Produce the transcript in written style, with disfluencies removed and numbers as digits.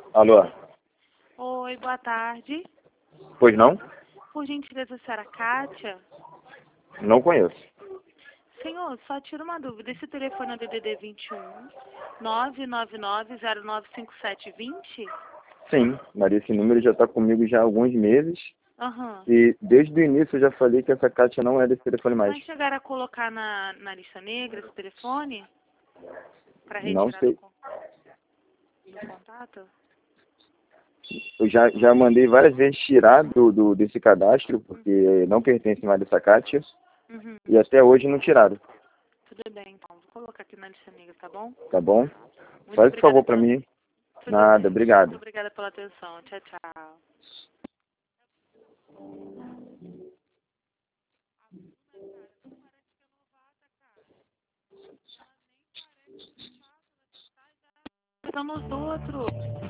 Alô? Oi, boa tarde. Pois não? Por gentileza, a senhora Kátia? Não conheço. Senhor, só tiro uma dúvida. Esse telefone é o DDD 21 999095720? Sim, Maria, esse número já está comigo já há alguns meses. Aham. E desde o início eu já falei que essa Kátia não é desse telefone mais. Mas chegaram a colocar na lista negra esse telefone? Para Não retirar do sei. contato? Eu já mandei várias vezes tirar desse cadastro, porque não pertence mais dessa Kátia. Uhum. E até hoje não tiraram. Tudo bem, então. Vou colocar aqui na lista negra, tá bom? Tá bom? Muito Faz esse favor obrigada para pela... mim. Tudo Nada, bem. Muito obrigado. obrigada pela atenção. Tchau, tchau. Somos do outro.